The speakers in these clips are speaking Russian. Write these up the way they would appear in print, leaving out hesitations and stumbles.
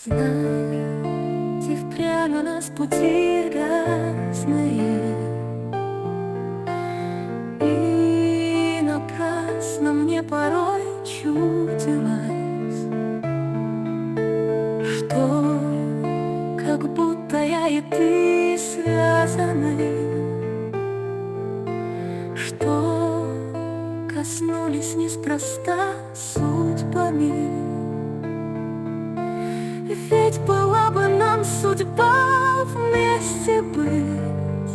Знаете, впрямь у нас пути разные, и напрасно мне порой чудилось, что как будто я и ты связаны, что коснулись неспроста судьбами. Ведь была бы нам судьба вместе быть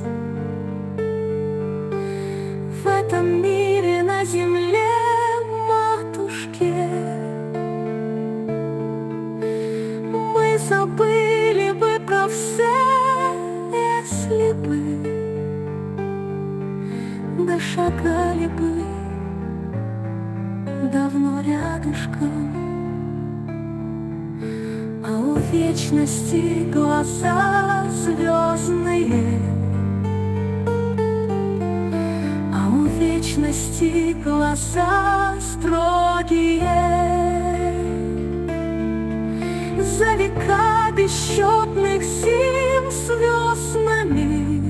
в этом мире, на земле матушке. Мы забыли бы про все, если бы дошагали бы давно рядышком. А у вечности глаза звездные, а у вечности глаза строгие. За века бесчетных зим с веснами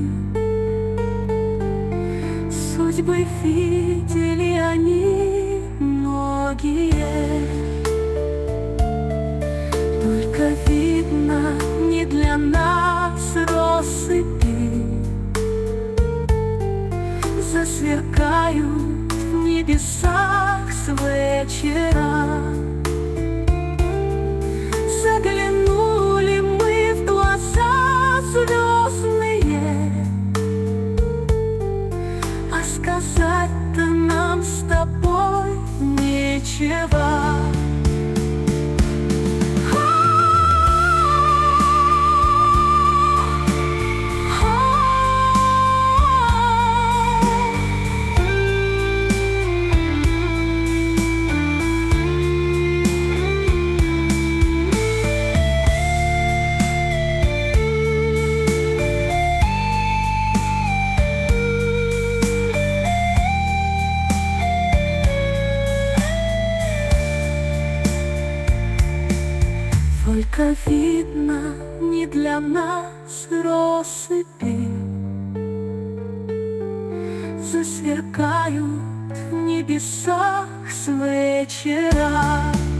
судьбы видели они многие. Только видно, не для нас россыпи засверкают в небесах с вечера. Заглянули мы в глаза звездные, а сказать-то нам с тобой нечего. Только видно, не для нас россыпи засверкают в небесах с вечера.